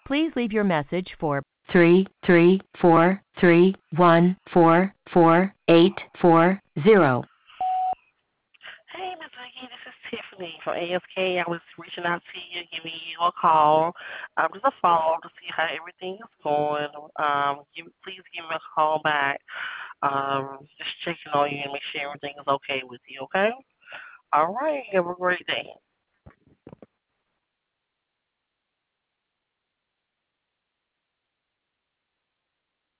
Please leave your message for 33431448840. Hey, Miss Vicky, this is Tiffany from ASK. I was reaching out to you, giving you a call, just a follow up to see how everything is going. Please give me a call back. Just checking on you and make sure everything is okay with you. Okay. All right. Have a great day.